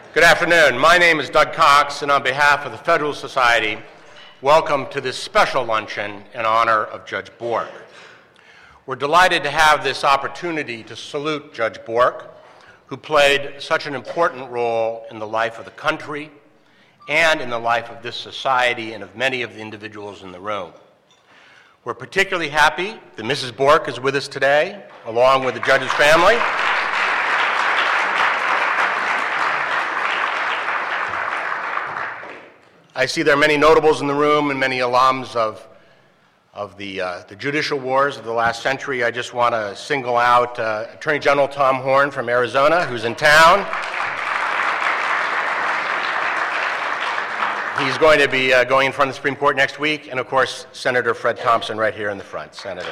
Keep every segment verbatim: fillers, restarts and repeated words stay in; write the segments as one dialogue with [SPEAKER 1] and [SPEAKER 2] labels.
[SPEAKER 1] Good afternoon. My name is Doug Cox, and on behalf of the Federalist Society, welcome to this special luncheon in honor of Judge Bork. We're delighted to have this opportunity to salute Judge Bork, who played such an important role in the life of the country and in the life of this society and of many of the individuals in the room. We're particularly happy that Missus Bork is with us today, along with the judge's family. I see there are many notables in the room and many alums of, of the, uh, the judicial wars of the last century. I just want to single out uh, Attorney General Tom Horne from Arizona, who's in town. He's going to be uh, going in front of the Supreme Court next week, and of course, Senator Fred Thompson right here in the front. Senator.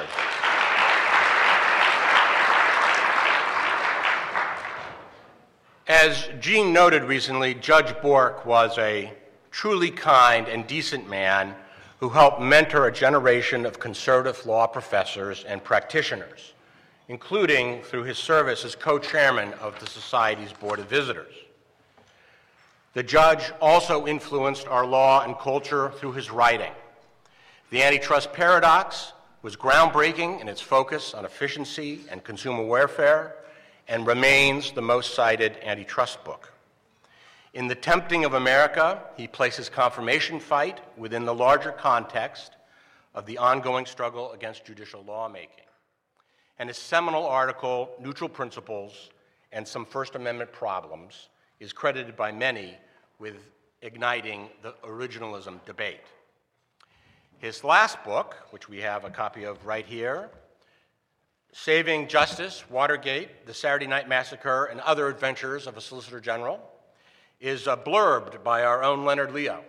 [SPEAKER 1] As Gene noted recently, Judge Bork was a truly kind and decent man who helped mentor a generation of conservative law professors and practitioners, including through his service as co-chairman of the Society's Board of Visitors. The judge also influenced our law and culture through his writing. The Antitrust Paradox was groundbreaking in its focus on efficiency and consumer welfare and remains the most cited antitrust book. In The Tempting of America, he places confirmation fight within the larger context of the ongoing struggle against judicial lawmaking. And his seminal article, Neutral Principles and Some First Amendment Problems, is credited by many with igniting the originalism debate. His last book, which we have a copy of right here, Saving Justice, Watergate, The Saturday Night Massacre, and Other Adventures of a Solicitor General, is uh, blurbed by our own Leonard Leo.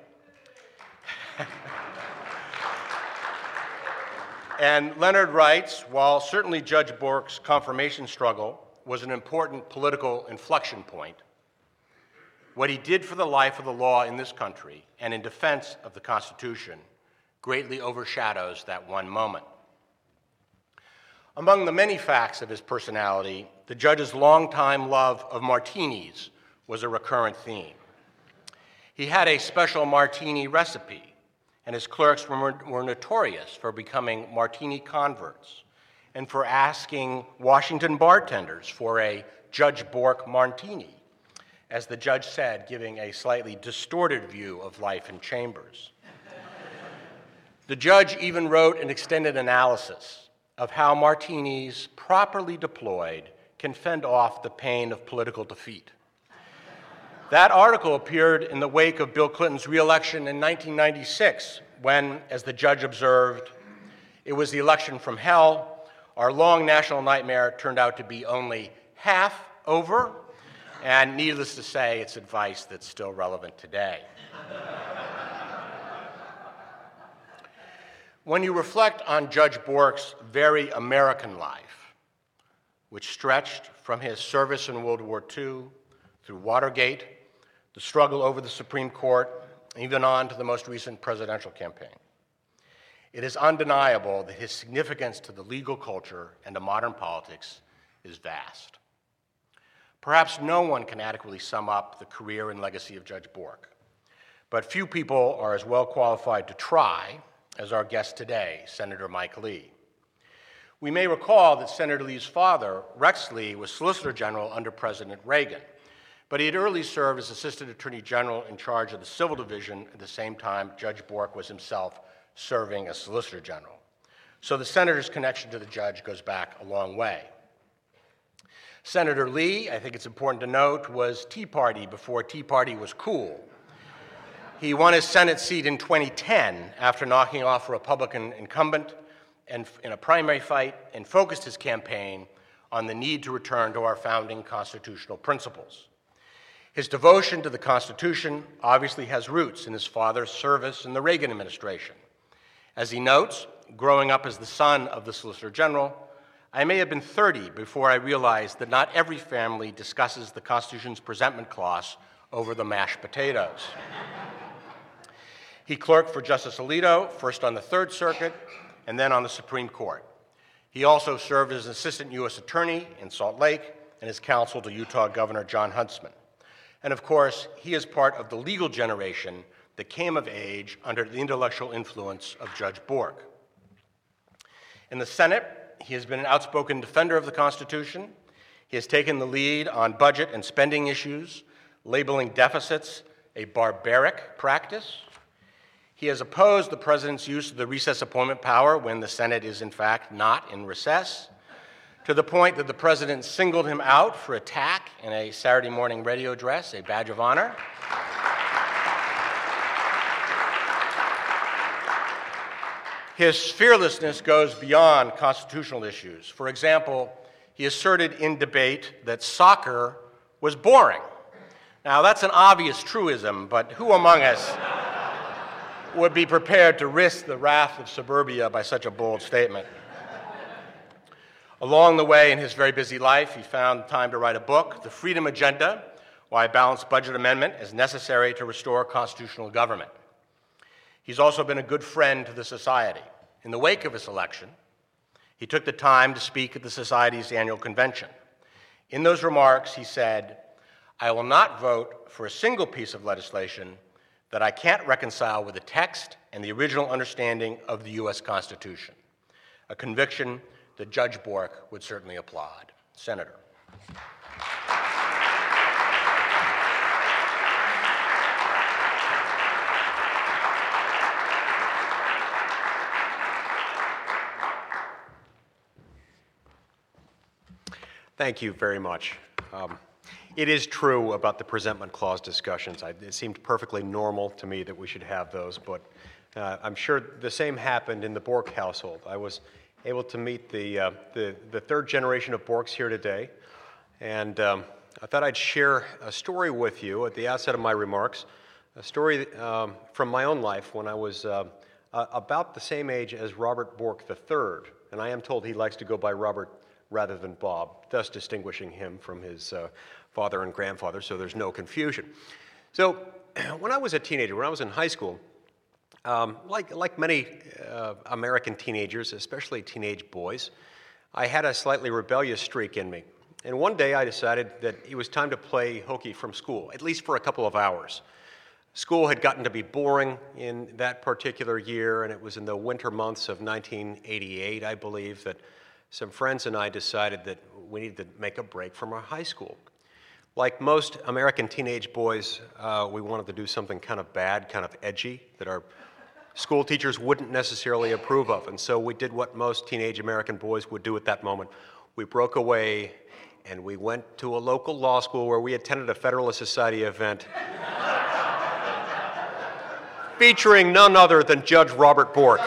[SPEAKER 1] And Leonard writes, while certainly Judge Bork's confirmation struggle was an important political inflection point, what he did for the life of the law in this country and in defense of the Constitution greatly overshadows that one moment. Among the many facts of his personality, the judge's longtime love of martinis was a recurrent theme. He had a special martini recipe, and his clerks were, were notorious for becoming martini converts and for asking Washington bartenders for a Judge Bork martini, as the judge said, giving a slightly distorted view of life in chambers. The judge even wrote an extended analysis of how martinis properly deployed can fend off the pain of political defeat. That article appeared in the wake of Bill Clinton's re-election in nineteen ninety-six, when, as the judge observed, it was the election from hell. Our long national nightmare turned out to be only half over, and needless to say, it's advice that's still relevant today. When you reflect on Judge Bork's very American life, which stretched from his service in World War Two through Watergate, the struggle over the Supreme Court, and even on to the most recent presidential campaign, it is undeniable that his significance to the legal culture and to modern politics is vast. Perhaps no one can adequately sum up the career and legacy of Judge Bork, but few people are as well qualified to try as our guest today, Senator Mike Lee. We may recall that Senator Lee's father, Rex Lee, was Solicitor General under President Reagan, but he had early served as Assistant Attorney General in charge of the Civil Division at the same time Judge Bork was himself serving as Solicitor General. So the senator's connection to the judge goes back a long way. Senator Lee, I think it's important to note, was Tea Party before Tea Party was cool. He won his Senate seat in twenty ten after knocking off a Republican incumbent and in a primary fight, and focused his campaign on the need to return to our founding constitutional principles. His devotion to the Constitution obviously has roots in his father's service in the Reagan administration. As he notes, growing up as the son of the Solicitor General, I may have been thirty before I realized that not every family discusses the Constitution's presentment clause over the mashed potatoes. He clerked for Justice Alito, first on the Third Circuit and then on the Supreme Court. He also served as an assistant U S attorney in Salt Lake and as counsel to Utah Governor John Huntsman. And of course, he is part of the legal generation that came of age under the intellectual influence of Judge Bork. In the Senate, he has been an outspoken defender of the Constitution. He has taken the lead on budget and spending issues, labeling deficits a barbaric practice. He has opposed the president's use of the recess appointment power when the Senate is in fact not in recess, to the point that the president singled him out for attack in a Saturday morning radio address, a badge of honor. His fearlessness goes beyond constitutional issues. For example, he asserted in debate that soccer was boring. Now, that's an obvious truism, but who among us would be prepared to risk the wrath of suburbia by such a bold statement? Along the way in his very busy life, he found time to write a book, The Freedom Agenda: Why a Balanced Budget Amendment is Necessary to Restore Constitutional Government. He's also been a good friend to the Society. In the wake of his election, he took the time to speak at the Society's annual convention. In those remarks, he said, "I will not vote for a single piece of legislation that I can't reconcile with the text and the original understanding of the U S Constitution," a conviction that Judge Bork would certainly applaud. Senator.
[SPEAKER 2] Thank you very much. Um, it is true about the presentment clause discussions. I, it seemed perfectly normal to me that we should have those, but uh, I'm sure the same happened in the Bork household. I was able to meet the, uh, the, the third generation of Borks here today, and um, I thought I'd share a story with you at the outset of my remarks, a story um, from my own life when I was uh, uh, about the same age as Robert Bork the third, and I am told he likes to go by Robert rather than Bob, thus distinguishing him from his uh, father and grandfather, so there's no confusion. So when I was a teenager, when I was in high school, um, like, like many uh, American teenagers, especially teenage boys, I had a slightly rebellious streak in me. And one day I decided that it was time to play hooky from school, at least for a couple of hours. School had gotten to be boring in that particular year, and it was in the winter months of nineteen eighty-eight, I believe, that some friends and I decided that we needed to make a break from our high school. Like most American teenage boys, uh, we wanted to do something kind of bad, kind of edgy, that our school teachers wouldn't necessarily approve of. And so we did what most teenage American boys would do at that moment. We broke away and we went to a local law school where we attended a Federalist Society event featuring none other than Judge Robert Bork.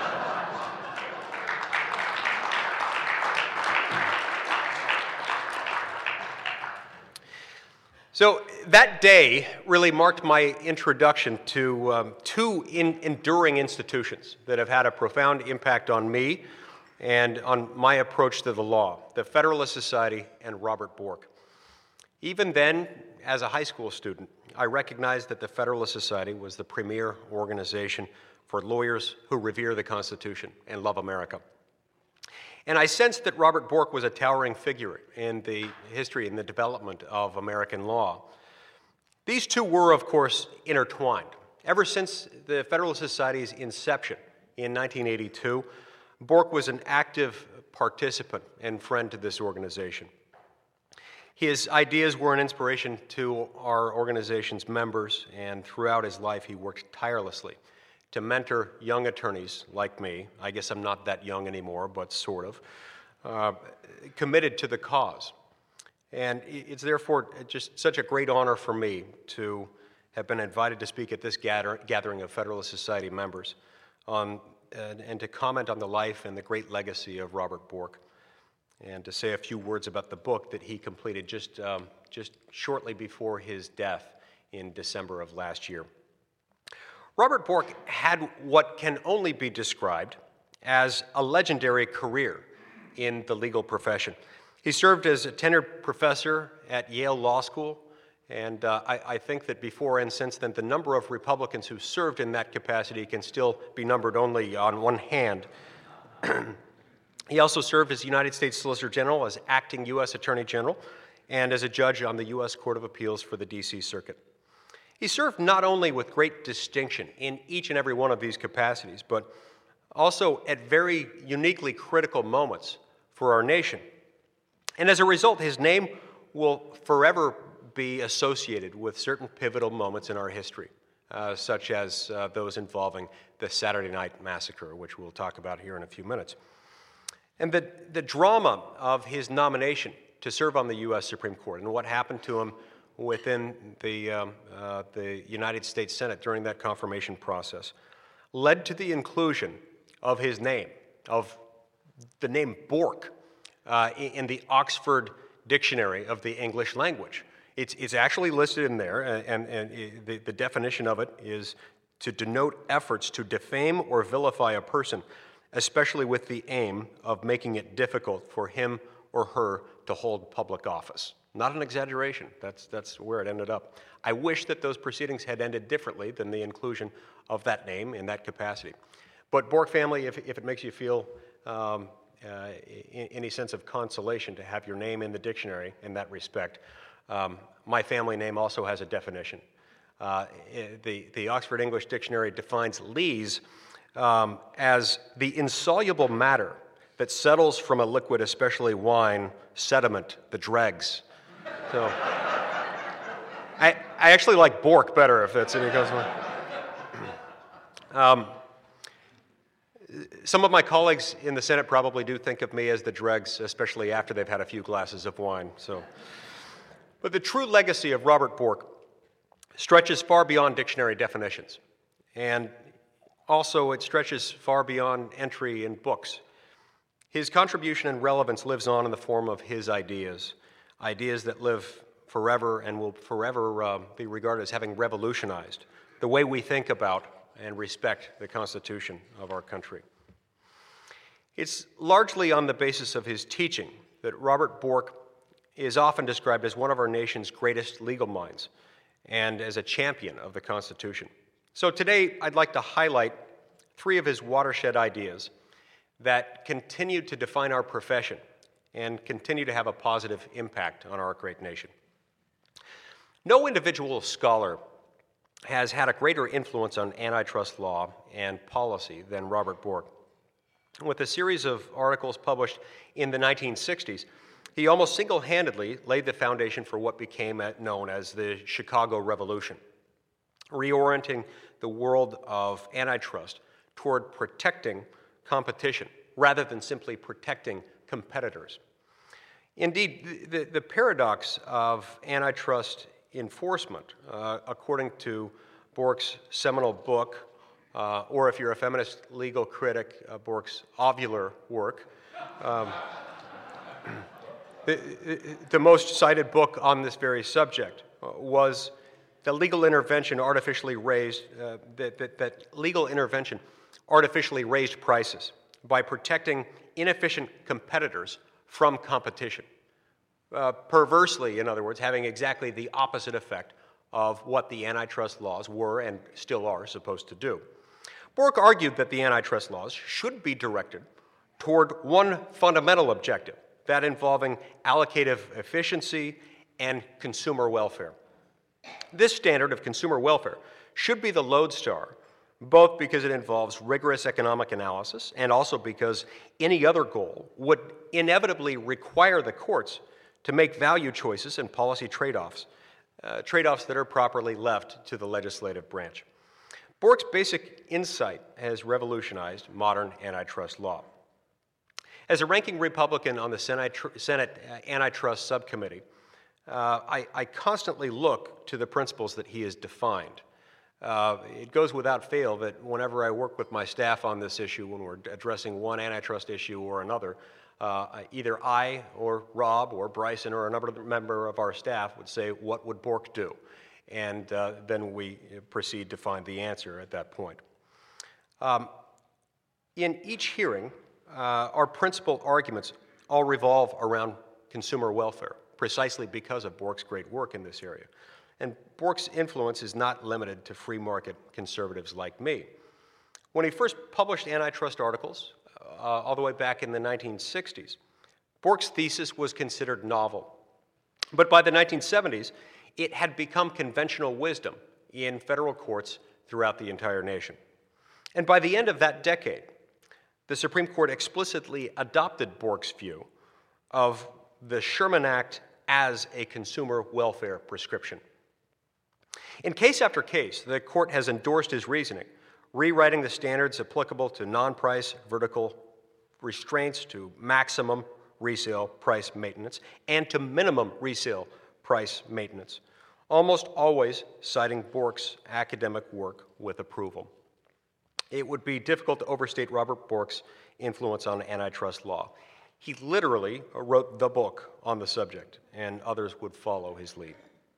[SPEAKER 2] So that day really marked my introduction to um, two in, enduring institutions that have had a profound impact on me and on my approach to the law, the Federalist Society and Robert Bork. Even then, as a high school student, I recognized that the Federalist Society was the premier organization for lawyers who revere the Constitution and love America. And I sensed that Robert Bork was a towering figure in the history and the development of American law. These two were, of course, intertwined. Ever since the Federalist Society's inception in nineteen eighty-two, Bork was an active participant and friend to this organization. His ideas were an inspiration to our organization's members, and throughout his life he worked tirelessly to mentor young attorneys like me. I guess I'm not that young anymore, but sort of, uh, committed to the cause. And it's therefore just such a great honor for me to have been invited to speak at this gather gathering of Federalist Society members on, and, and to comment on the life and the great legacy of Robert Bork, and to say a few words about the book that he completed just, um, just shortly before his death in December of last year. Robert Bork had what can only be described as a legendary career in the legal profession. He served as a tenured professor at Yale Law School, and uh, I, I think that before and since then, the number of Republicans who served in that capacity can still be numbered only on one hand. He also served as United States Solicitor General, as acting U S Attorney General, and as a judge on the U S Court of Appeals for the D C Circuit. He served not only with great distinction in each and every one of these capacities, but also at very uniquely critical moments for our nation. And as a result, his name will forever be associated with certain pivotal moments in our history, uh, such as uh, those involving the Saturday Night Massacre, which we'll talk about here in a few minutes. And the, the drama of his nomination to serve on the U S Supreme Court and what happened to him within the, um, uh, the United States Senate during that confirmation process led to the inclusion of his name, of the name Bork, uh, in the Oxford Dictionary of the English Language. It's, it's actually listed in there, and, and, and the, the definition of it is to denote efforts to defame or vilify a person, especially with the aim of making it difficult for him or her to hold public office. Not an exaggeration. That's, that's where it ended up. I wish that those proceedings had ended differently than the inclusion of that name in that capacity. But Bork family, if, if it makes you feel um, uh, in, any sense of consolation to have your name in the dictionary in that respect, um, my family name also has a definition. Uh, the, the Oxford English Dictionary defines lees um, as the insoluble matter that settles from a liquid, especially wine, sediment, the dregs. So, I, I actually like Bork better if that's any consolation. Um, some of my colleagues in the Senate probably do think of me as the dregs, especially after they've had a few glasses of wine. So, but the true legacy of Robert Bork stretches far beyond dictionary definitions, and also it stretches far beyond entry in books. His contribution and relevance lives on in the form of his ideas, ideas that live forever and will forever uh, be regarded as having revolutionized the way we think about and respect the Constitution of our country. It's largely on the basis of his teaching that Robert Bork is often described as one of our nation's greatest legal minds and as a champion of the Constitution. So today, I'd like to highlight three of his watershed ideas that continue to define our profession and continue to have a positive impact on our great nation. No individual scholar has had a greater influence on antitrust law and policy than Robert Bork. With a series of articles published in the nineteen sixties, he almost single-handedly laid the foundation for what became known as the Chicago Revolution, reorienting the world of antitrust toward protecting competition rather than simply protecting competitors. Indeed, the, the paradox of antitrust enforcement, uh, according to Bork's seminal book, uh, or if you're a feminist legal critic, uh, Bork's ovular work, um, the, the most cited book on this very subject uh, was the legal intervention artificially raised, uh, that, that, that legal intervention artificially raised prices by protecting inefficient competitors from competition. Uh, perversely, in other words, having exactly the opposite effect of what the antitrust laws were and still are supposed to do. Bork argued that the antitrust laws should be directed toward one fundamental objective, that involving allocative efficiency and consumer welfare. This standard of consumer welfare should be the lodestar, both because it involves rigorous economic analysis and also because any other goal would inevitably require the courts to make value choices and policy trade-offs, uh, trade-offs that are properly left to the legislative branch. Bork's basic insight has revolutionized modern antitrust law. As a ranking Republican on the Senate, Senate Antitrust Subcommittee, uh, I, I constantly look to the principles that he has defined. Uh, it goes without fail that whenever I work with my staff on this issue, when we're addressing one antitrust issue or another, uh, either I or Rob or Bryson or another member of our staff would say, what would Bork do? And uh, then we proceed to find the answer at that point. Um, in each hearing, uh, our principal arguments all revolve around consumer welfare, precisely because of Bork's great work in this area. And Bork's influence is not limited to free market conservatives like me. When he first published antitrust articles, uh, all the way back in the nineteen sixties, Bork's thesis was considered novel. But by the nineteen seventies, it had become conventional wisdom in federal courts throughout the entire nation. And by the end of that decade, the Supreme Court explicitly adopted Bork's view of the Sherman Act as a consumer welfare prescription. In case after case, the court has endorsed his reasoning, rewriting the standards applicable to non-price vertical restraints, to maximum resale price maintenance, and to minimum resale price maintenance, almost always citing Bork's academic work with approval. It would be difficult to overstate Robert Bork's influence on antitrust law. He literally wrote the book on the subject, and others would follow his lead.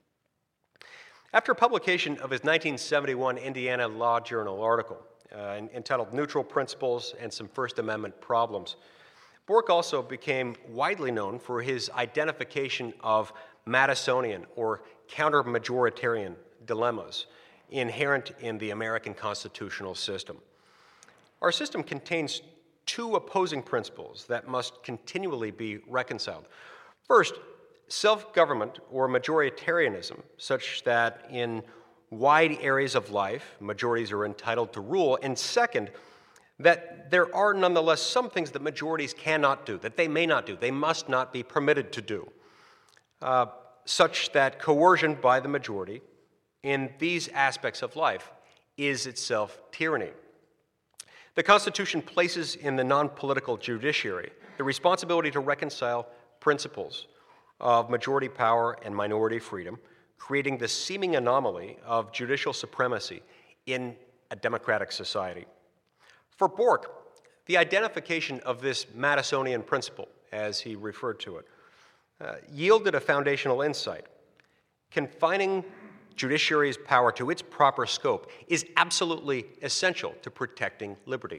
[SPEAKER 2] After publication of his nineteen seventy-one Indiana Law Journal article uh, entitled Neutral Principles and Some First Amendment Problems, Bork also became widely known for his identification of Madisonian or counter-majoritarian dilemmas inherent in the American constitutional system. Our system contains two opposing principles that must continually be reconciled. First, self-government or majoritarianism, such that in wide areas of life, majorities are entitled to rule. And second, that there are nonetheless some things that majorities cannot do, that they may not do, they must not be permitted to do, uh, such that coercion by the majority in these aspects of life is itself tyranny. The Constitution places in the non-political judiciary the responsibility to reconcile principles of majority power and minority freedom, creating the seeming anomaly of judicial supremacy in a democratic society. For Bork, the identification of this Madisonian principle, as he referred to it, uh, yielded a foundational insight. Confining judiciary's power to its proper scope is absolutely essential to protecting liberty.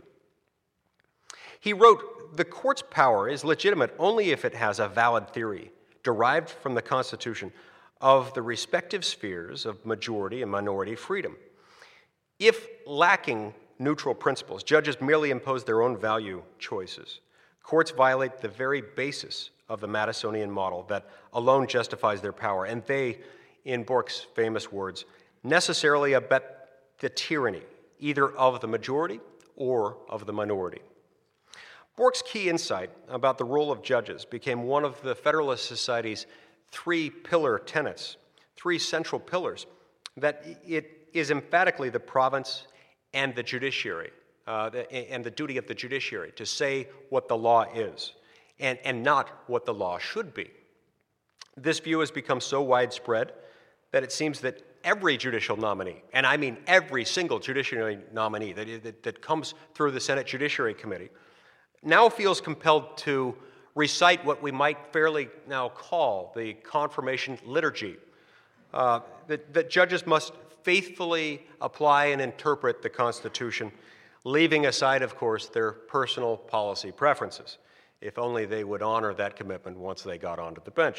[SPEAKER 2] He wrote, "The court's power is legitimate only if it has a valid theory derived from the Constitution of the respective spheres of majority and minority freedom. If lacking neutral principles, judges merely impose their own value choices. Courts violate the very basis of the Madisonian model that alone justifies their power, and they, in Bork's famous words, necessarily abet the tyranny either of the majority or of the minority." Bork's key insight about the role of judges became one of the Federalist Society's three pillar tenets, three central pillars, that it is emphatically the province and the judiciary, uh, the, and the duty of the judiciary to say what the law is, and, and not what the law should be. This view has become so widespread that it seems that every judicial nominee, and I mean every single judiciary nominee that, that, that comes through the Senate Judiciary Committee, now feels compelled to recite what we might fairly now call the confirmation liturgy, uh, that, that judges must faithfully apply and interpret the Constitution, leaving aside, of course, their personal policy preferences, if only they would honor that commitment once they got onto the bench.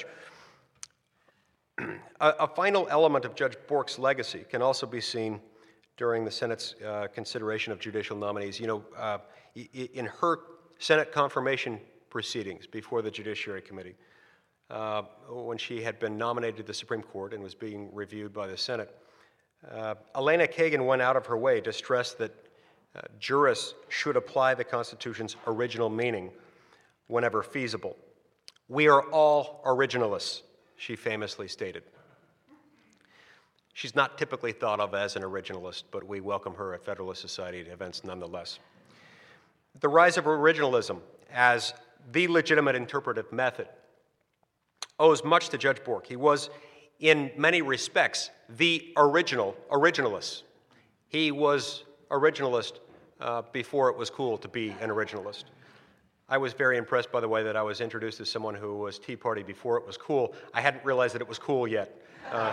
[SPEAKER 2] a, a final element of Judge Bork's legacy can also be seen during the Senate's uh, consideration of judicial nominees. You know, uh, in her Senate confirmation proceedings before the Judiciary Committee, uh, when she had been nominated to the Supreme Court and was being reviewed by the Senate, uh, Elena Kagan went out of her way to stress that uh, jurists should apply the Constitution's original meaning whenever feasible. "We are all originalists," she famously stated. She's not typically thought of as an originalist, but we welcome her at Federalist Society events nonetheless. The rise of originalism as the legitimate interpretive method owes much to Judge Bork. He was, in many respects, the original originalist. He was originalist uh, before it was cool to be an originalist. I was very impressed by the way that I was introduced as someone who was Tea Party before it was cool. I hadn't realized that it was cool yet. Uh,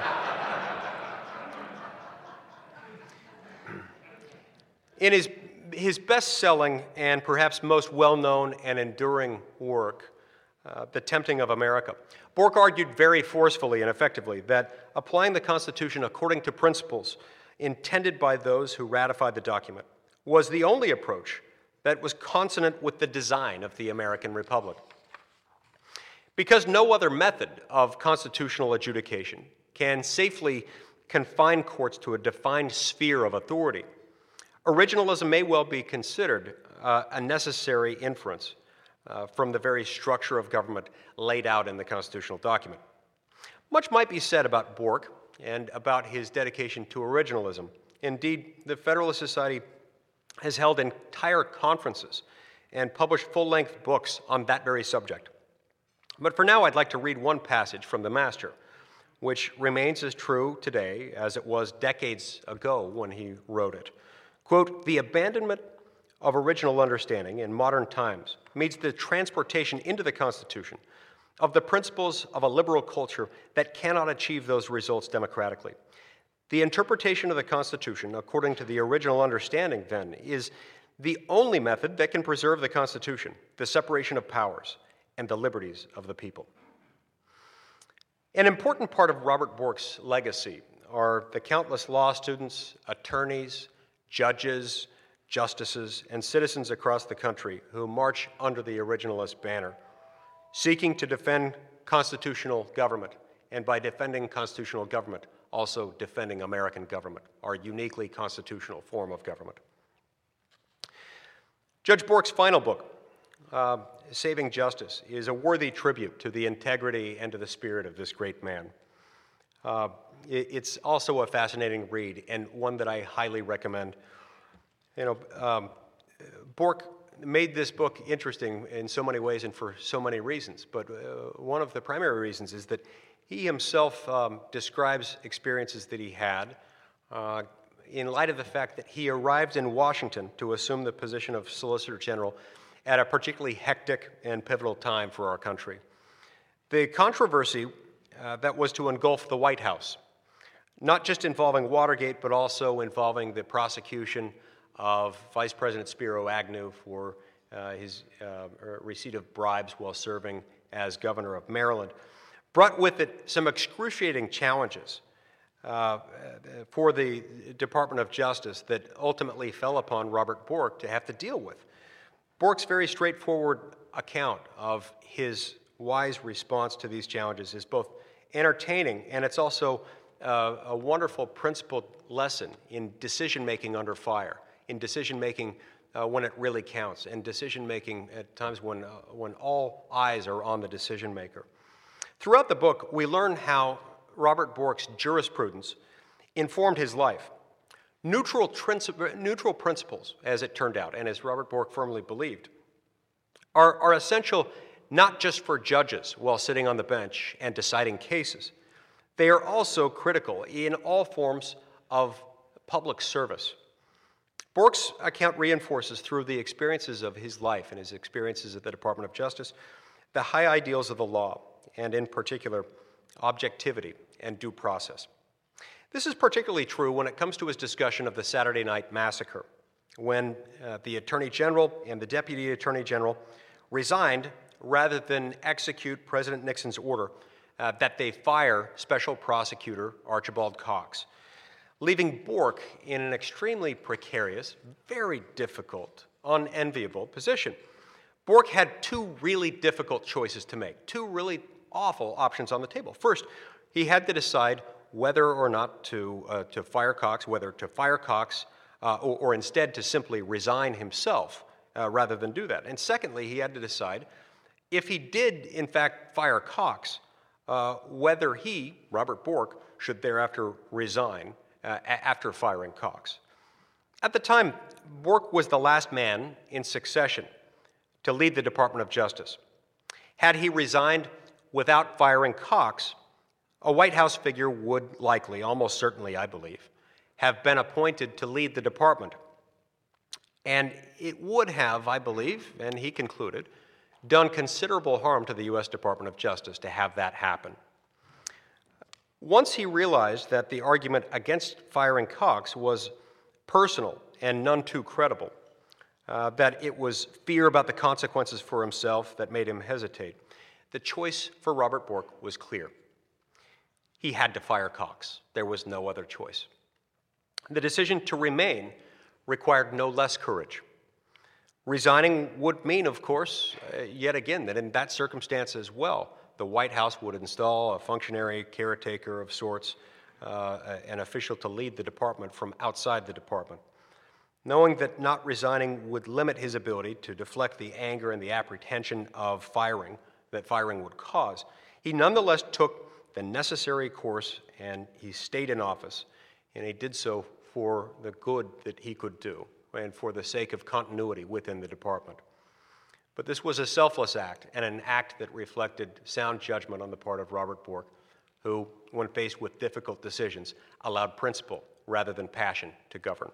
[SPEAKER 2] in his His best-selling and perhaps most well-known and enduring work, uh, The Tempting of America, Bork argued very forcefully and effectively that applying the Constitution according to principles intended by those who ratified the document was the only approach that was consonant with the design of the American Republic. Because no other method of constitutional adjudication can safely confine courts to a defined sphere of authority, originalism may well be considered uh, a necessary inference uh, from the very structure of government laid out in the constitutional document. Much might be said about Bork and about his dedication to originalism. Indeed, the Federalist Society has held entire conferences and published full-length books on that very subject. But for now, I'd like to read one passage from the Master, which remains as true today as it was decades ago when he wrote it. Quote, "The abandonment of original understanding in modern times means the transportation into the Constitution of the principles of a liberal culture that cannot achieve those results democratically. The interpretation of the Constitution, according to the original understanding, then, is the only method that can preserve the Constitution, the separation of powers, and the liberties of the people." An important part of Robert Bork's legacy are the countless law students, attorneys, judges, justices, and citizens across the country who march under the originalist banner, seeking to defend constitutional government, and by defending constitutional government, also defending American government, our uniquely constitutional form of government. Judge Bork's final book, uh, Saving Justice, is a worthy tribute to the integrity and to the spirit of this great man. Uh, it, it's also a fascinating read and one that I highly recommend. You know, um, Bork made this book interesting in so many ways and for so many reasons, but uh, one of the primary reasons is that he himself um, describes experiences that he had uh, in light of the fact that he arrived in Washington to assume the position of Solicitor General at a particularly hectic and pivotal time for our country. The controversy uh, that was to engulf the White House, not just involving Watergate, but also involving the prosecution of Vice President Spiro Agnew for uh, his uh, receipt of bribes while serving as governor of Maryland, brought with it some excruciating challenges uh, for the Department of Justice that ultimately fell upon Robert Bork to have to deal with. Bork's very straightforward account of his wise response to these challenges is both entertaining and it's also uh, a wonderful principled lesson in decision-making under fire, in decision-making uh, when it really counts, and decision-making at times when, uh, when all eyes are on the decision-maker. Throughout the book, we learn how Robert Bork's jurisprudence informed his life. Neutral, neutral principles, as it turned out, and as Robert Bork firmly believed, are, are essential not just for judges while sitting on the bench and deciding cases. They are also critical in all forms of public service. Bork's account reinforces through the experiences of his life and his experiences at the Department of Justice the high ideals of the law, and in particular, objectivity and due process. This is particularly true when it comes to his discussion of the Saturday Night Massacre, when uh, the Attorney General and the Deputy Attorney General resigned rather than execute President Nixon's order uh, that they fire Special Prosecutor Archibald Cox, leaving Bork in an extremely precarious, very difficult, unenviable position. Bork had two really difficult choices to make, two really awful options on the table. First, he had to decide whether or not to, uh, to fire Cox, whether to fire Cox uh, or, or instead to simply resign himself uh, rather than do that. And secondly, he had to decide if he did, in fact, fire Cox, uh, whether he, Robert Bork, should thereafter resign uh, a- after firing Cox. At the time, Bork was the last man in succession to lead the Department of Justice. Had he resigned without firing Cox, a White House figure would likely, almost certainly, I believe, have been appointed to lead the department. And it would have, I believe, and he concluded, done considerable harm to the U S Department of Justice to have that happen. Once he realized that the argument against firing Cox was personal and none too credible, uh, that it was fear about the consequences for himself that made him hesitate, the choice for Robert Bork was clear. He had to fire Cox. There was no other choice. The decision to remain required no less courage. Resigning would mean, of course, uh, yet again, that in that circumstance as well, the White House would install a functionary caretaker of sorts, uh, an official to lead the department from outside the department. Knowing that not resigning would limit his ability to deflect the anger and the apprehension of firing that firing would cause, he nonetheless took the necessary course and he stayed in office, and he did so for the good that he could do and for the sake of continuity within the department. But this was a selfless act and an act that reflected sound judgment on the part of Robert Bork, who, when faced with difficult decisions, allowed principle rather than passion to govern.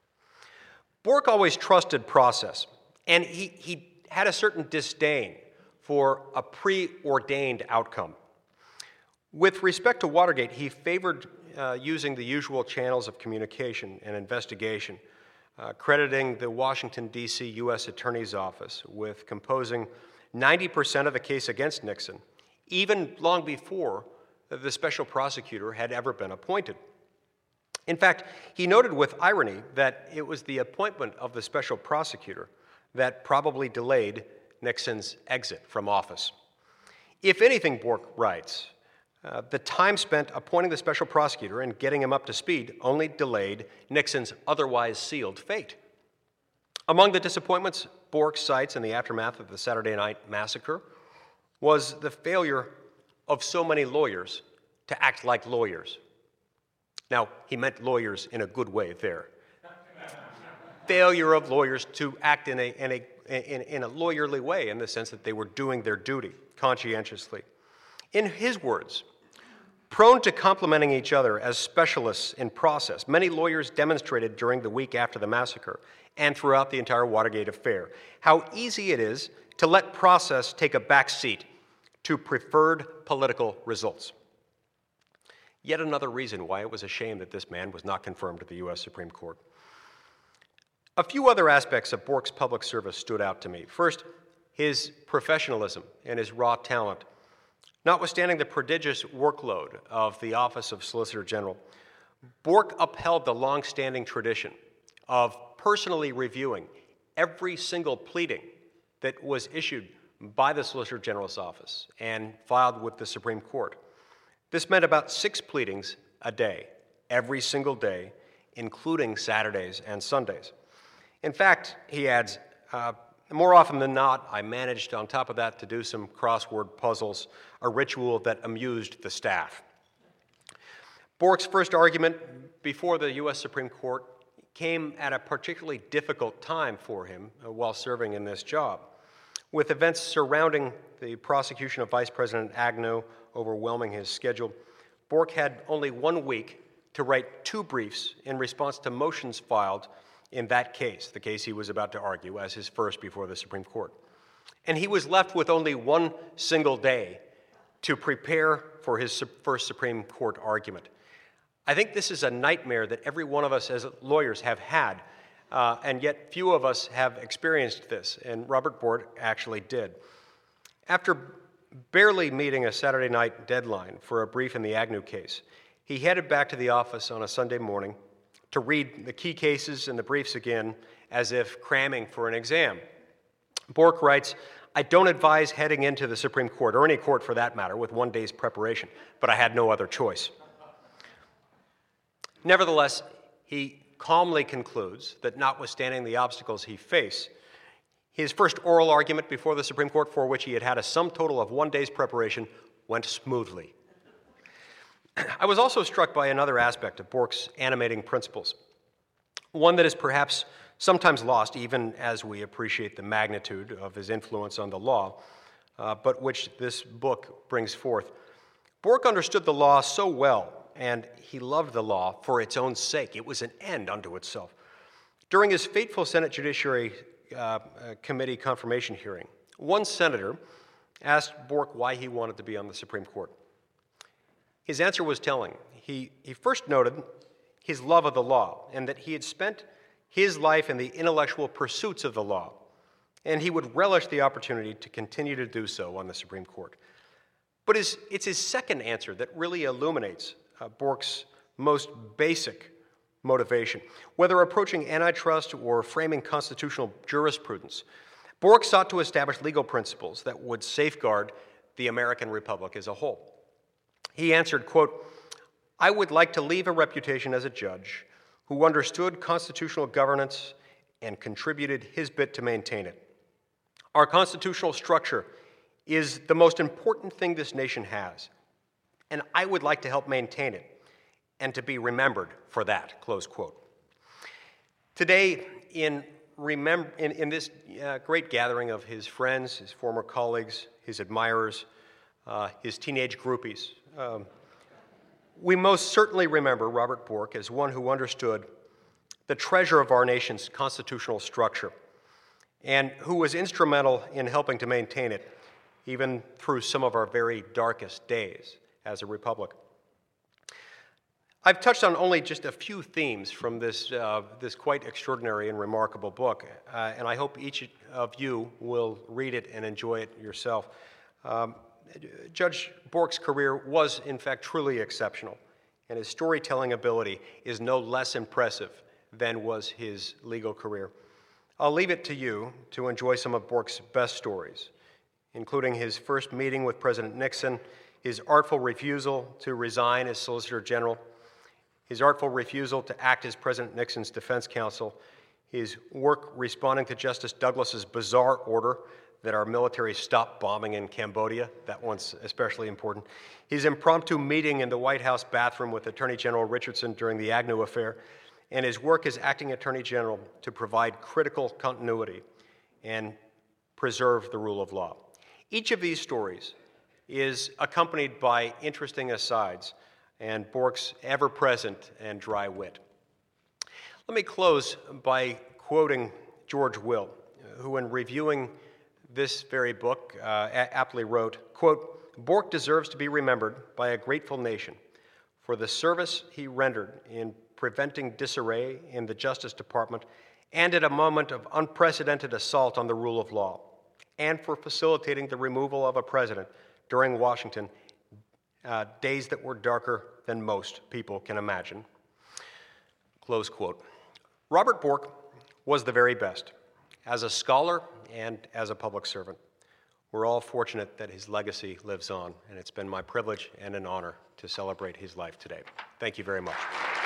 [SPEAKER 2] Bork always trusted process, and he, he had a certain disdain for a preordained outcome. With respect to Watergate, he favored uh, using the usual channels of communication and investigation, uh, crediting the Washington, D C U S Attorney's Office with composing ninety percent of the case against Nixon, even long before the special prosecutor had ever been appointed. In fact, he noted with irony that it was the appointment of the special prosecutor that probably delayed Nixon's exit from office. If anything, Bork writes, uh, the time spent appointing the special prosecutor and getting him up to speed only delayed Nixon's otherwise sealed fate. Among the disappointments Bork cites in the aftermath of the Saturday Night Massacre was the failure of so many lawyers to act like lawyers. Now, he meant lawyers in a good way there. Failure of lawyers to act in a, in, a, in, in a lawyerly way, in the sense that they were doing their duty conscientiously. In his words, prone to complimenting each other as specialists in process, many lawyers demonstrated during the week after the massacre and throughout the entire Watergate affair how easy it is to let process take a back seat to preferred political results. Yet another reason why it was a shame that this man was not confirmed to the U S Supreme Court. A few other aspects of Bork's public service stood out to me. First, his professionalism and his raw talent. Notwithstanding the prodigious workload of the Office of Solicitor General, Bork upheld the long-standing tradition of personally reviewing every single pleading that was issued by the Solicitor General's office and filed with the Supreme Court. This meant about six pleadings a day, every single day, including Saturdays and Sundays. In fact, he adds, uh, more often than not, I managed on top of that to do some crossword puzzles, a ritual that amused the staff. Bork's first argument before the U S Supreme Court came at a particularly difficult time for him uh, while serving in this job. With events surrounding the prosecution of Vice President Agnew overwhelming his schedule, Bork had only one week to write two briefs in response to motions filed in that case, the case he was about to argue as his first before the Supreme Court. And he was left with only one single day to prepare for his first Supreme Court argument. I think this is a nightmare that every one of us as lawyers have had, uh, and yet few of us have experienced this, and Robert Bork actually did. After barely meeting a Saturday night deadline for a brief in the Agnew case, he headed back to the office on a Sunday morning to read the key cases and the briefs again as if cramming for an exam. Bork writes, I don't advise heading into the Supreme Court, or any court for that matter, with one day's preparation, but I had no other choice. Nevertheless, he calmly concludes that notwithstanding the obstacles he faced, his first oral argument before the Supreme Court, for which he had had a sum total of one day's preparation, went smoothly. I was also struck by another aspect of Bork's animating principles, one that is perhaps sometimes lost even as we appreciate the magnitude of his influence on the law, uh, but which this book brings forth. Bork understood the law so well, and he loved the law for its own sake. It was an end unto itself. During his fateful Senate Judiciary uh, uh, Committee confirmation hearing, one senator asked Bork why he wanted to be on the Supreme Court. His answer was telling. He, he first noted his love of the law and that he had spent his life in the intellectual pursuits of the law, and he would relish the opportunity to continue to do so on the Supreme Court. But his, it's his second answer that really illuminates uh, Bork's most basic motivation. Whether approaching antitrust or framing constitutional jurisprudence, Bork sought to establish legal principles that would safeguard the American Republic as a whole. He answered, quote, "I would like to leave a reputation as a judge who understood constitutional governance and contributed his bit to maintain it. Our constitutional structure is the most important thing this nation has, and I would like to help maintain it and to be remembered for that," close quote. Today, in, remem- in, in this uh, great gathering of his friends, his former colleagues, his admirers, uh, his teenage groupies, um, we most certainly remember Robert Bork as one who understood the treasure of our nation's constitutional structure and who was instrumental in helping to maintain it, even through some of our very darkest days as a republic. I've touched on only just a few themes from this, uh, this quite extraordinary and remarkable book, uh, and I hope each of you will read it and enjoy it yourself. Um, Judge Bork's career was, in fact, truly exceptional, and his storytelling ability is no less impressive than was his legal career. I'll leave it to you to enjoy some of Bork's best stories, including his first meeting with President Nixon, his artful refusal to resign as Solicitor General, his artful refusal to act as President Nixon's defense counsel, his work responding to Justice Douglas's bizarre order that our military stop bombing in Cambodia, that one's especially important, his impromptu meeting in the White House bathroom with Attorney General Richardson during the Agnew affair, and his work as acting Attorney General to provide critical continuity and preserve the rule of law. Each of these stories is accompanied by interesting asides and Bork's ever-present and dry wit. Let me close by quoting George Will, who in reviewing this very book uh, aptly wrote, quote, "Bork deserves to be remembered by a grateful nation for the service he rendered in preventing disarray in the Justice Department and at a moment of unprecedented assault on the rule of law, and for facilitating the removal of a president during Washington, uh, days that were darker than most people can imagine." Close quote. Robert Bork was the very best, as a scholar and as a public servant. We're all fortunate that his legacy lives on, and it's been my privilege and an honor to celebrate his life today. Thank you very much.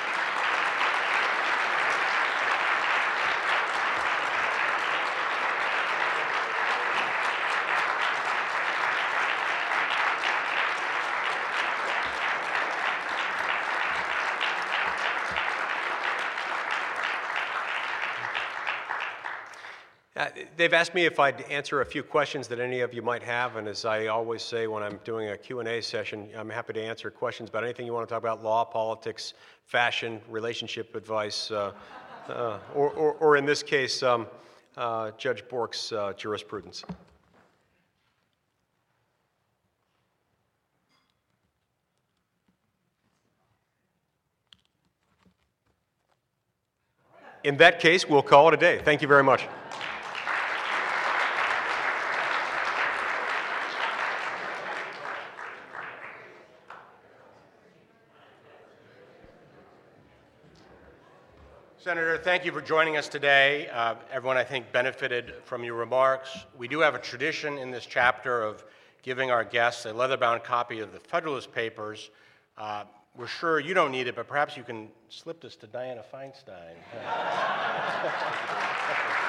[SPEAKER 2] Uh, they've asked me if I'd answer a few questions that any of you might have, and as I always say when I'm doing a Q and A session, I'm happy to answer questions about anything you want to talk about: law, politics, fashion, relationship advice, uh, uh, or, or, or in this case, um, uh, Judge Bork's uh, jurisprudence. In that case, we'll call it a day. Thank you very much.
[SPEAKER 1] Senator, thank you for joining us today. Uh, everyone, I think, benefited from your remarks. We do have a tradition in this chapter of giving our guests a leather-bound copy of the Federalist Papers. Uh, we're sure you don't need it, but perhaps you can slip this to Dianna Feinstein.